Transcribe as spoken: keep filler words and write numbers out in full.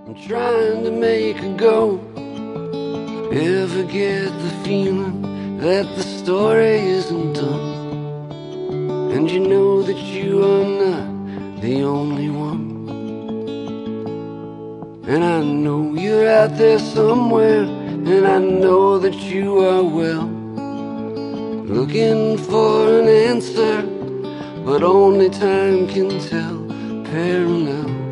I'm trying to make a go. Ever get the feeling that the story isn't done? And you know that you are not the only one. And I know you're out there somewhere, and I know that you are well, looking for an answer, but only time can tell. Parallel.